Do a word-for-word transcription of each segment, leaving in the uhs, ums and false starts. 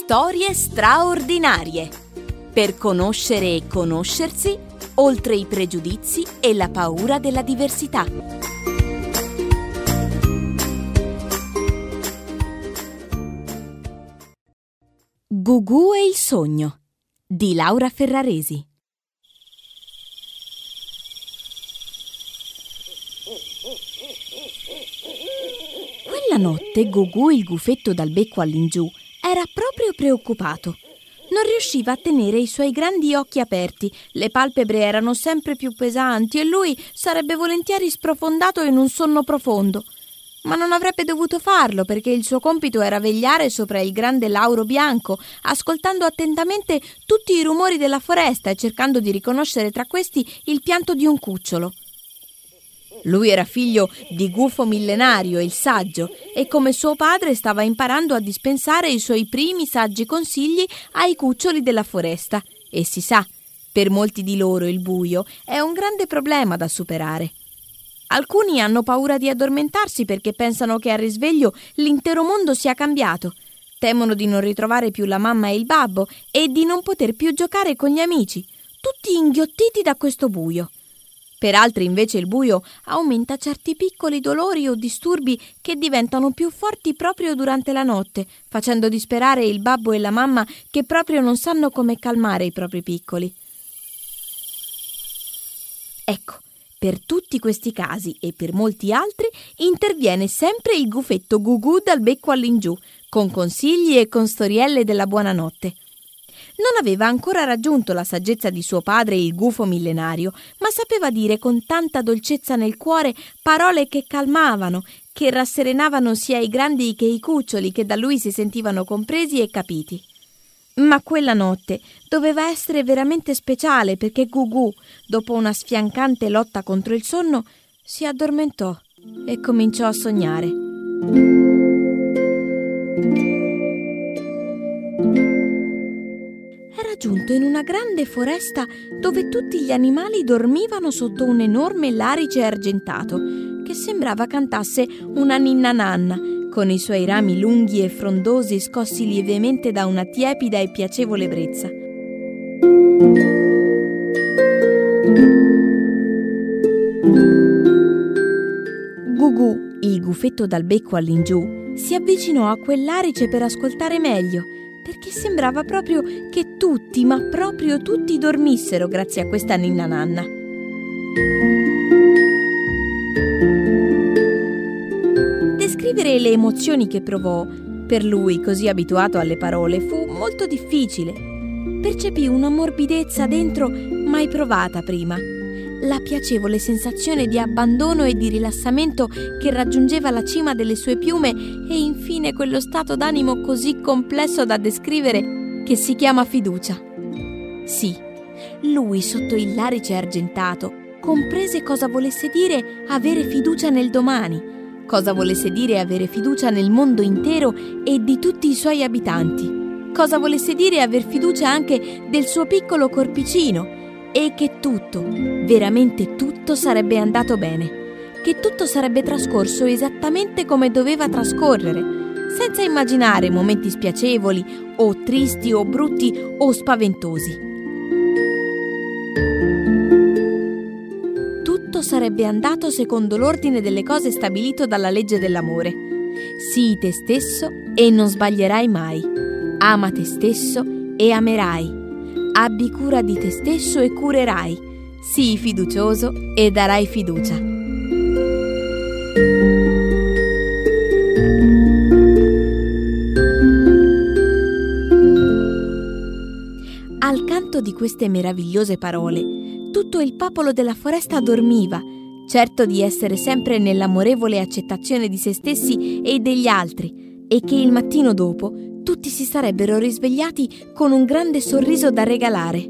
Storie straordinarie per conoscere e conoscersi oltre i pregiudizi e la paura della diversità. Gugù e il sogno di Laura Ferraresi. Quella notte Gugù, il gufetto dal becco all'ingiù, era proprio preoccupato. Non riusciva a tenere i suoi grandi occhi aperti, le palpebre erano sempre più pesanti e lui sarebbe volentieri sprofondato in un sonno profondo. Ma non avrebbe dovuto farlo perché il suo compito era vegliare sopra il grande lauro bianco, ascoltando attentamente tutti i rumori della foresta e cercando di riconoscere tra questi il pianto di un cucciolo. Lui era figlio di Gufo Millenario, il saggio, e come suo padre stava imparando a dispensare i suoi primi saggi consigli ai cuccioli della foresta. E si sa, per molti di loro il buio è un grande problema da superare. Alcuni hanno paura di addormentarsi perché pensano che al risveglio l'intero mondo sia cambiato. Temono di non ritrovare più la mamma e il babbo e di non poter più giocare con gli amici, tutti inghiottiti da questo buio. Per altri invece il buio aumenta certi piccoli dolori o disturbi che diventano più forti proprio durante la notte, facendo disperare il babbo e la mamma che proprio non sanno come calmare i propri piccoli. Ecco, per tutti questi casi e per molti altri interviene sempre il gufetto Gugù dal becco all'ingiù, con consigli e con storielle della buonanotte. Non aveva ancora raggiunto la saggezza di suo padre, il Gufo Millenario, ma sapeva dire con tanta dolcezza nel cuore parole che calmavano, che rasserenavano sia i grandi che i cuccioli, che da lui si sentivano compresi e capiti. Ma quella notte doveva essere veramente speciale perché Gugù, dopo una sfiancante lotta contro il sonno, si addormentò e cominciò a sognare. Era giunto in una grande foresta dove tutti gli animali dormivano sotto un enorme larice argentato che sembrava cantasse una ninna nanna, con i suoi rami lunghi e frondosi scossi lievemente da una tiepida e piacevole brezza. Gugù, il gufetto dal becco all'ingiù, si avvicinò a quell'arice per ascoltare meglio, perché sembrava proprio che tutti, ma proprio tutti dormissero grazie a questa ninna nanna. Descrivere le emozioni che provò, per lui così abituato alle parole, fu molto difficile. Percepì una morbidezza dentro mai provata prima, la piacevole sensazione di abbandono e di rilassamento che raggiungeva la cima delle sue piume e infine quello stato d'animo così complesso da descrivere che si chiama fiducia. Sì, lui sotto il larice argentato comprese cosa volesse dire avere fiducia nel domani, cosa volesse dire avere fiducia nel mondo intero e di tutti i suoi abitanti, cosa volesse dire aver fiducia anche del suo piccolo corpicino e che tutto, veramente tutto sarebbe andato bene, che tutto sarebbe trascorso esattamente come doveva trascorrere, senza immaginare momenti spiacevoli o tristi o brutti o spaventosi. Tutto sarebbe andato secondo l'ordine delle cose stabilito dalla legge dell'amore. Sii te stesso e non sbaglierai mai. Ama te stesso e amerai. Abbi cura di te stesso e curerai. Sii fiducioso e darai fiducia. Al canto di queste meravigliose parole, tutto il popolo della foresta dormiva, certo di essere sempre nell'amorevole accettazione di se stessi e degli altri, e che il mattino dopo tutti si sarebbero risvegliati con un grande sorriso da regalare.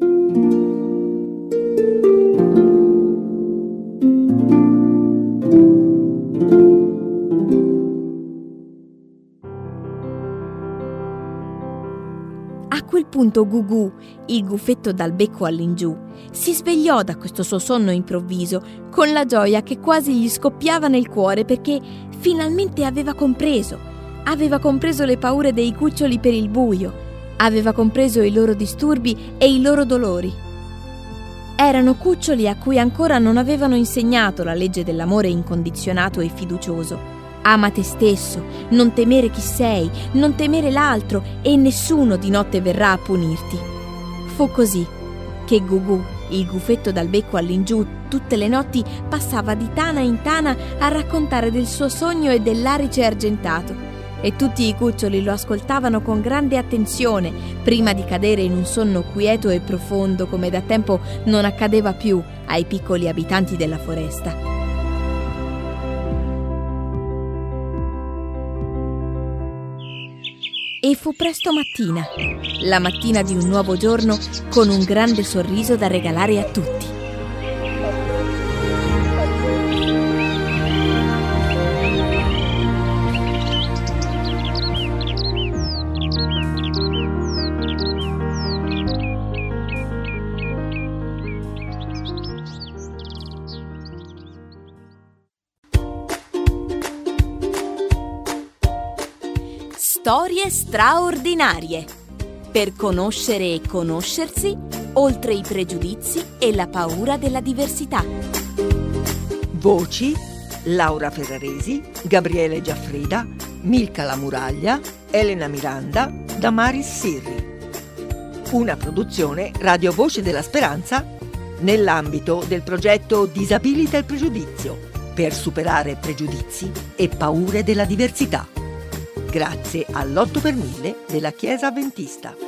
A quel punto Gugù, il gufetto dal becco all'ingiù, si svegliò da questo suo sonno improvviso con la gioia che quasi gli scoppiava nel cuore perché finalmente aveva compreso. Aveva compreso le paure dei cuccioli per il buio, aveva compreso i loro disturbi e i loro dolori. Erano cuccioli a cui ancora non avevano insegnato la legge dell'amore incondizionato e fiducioso. Ama te stesso, non temere chi sei, non temere l'altro e nessuno di notte verrà a punirti. Fu così che Gugu, il gufetto dal becco all'ingiù, tutte le notti passava di tana in tana a raccontare del suo sogno e dell'arice argentato. E tutti i cuccioli lo ascoltavano con grande attenzione prima di cadere in un sonno quieto e profondo come da tempo non accadeva più ai piccoli abitanti della foresta. E fu presto mattina, la mattina di un nuovo giorno con un grande sorriso da regalare a tutti. Storie straordinarie per conoscere e conoscersi oltre i pregiudizi e la paura della diversità. Voci: Laura Ferraresi, Gabriele Giaffrida, Milka La Muraglia, Elena Miranda, Damaris Sirri. Una produzione Radio Voce della Speranza nell'ambito del progetto Disabilita il pregiudizio per superare pregiudizi e paure della diversità. Grazie all'otto per mille della Chiesa Adventista.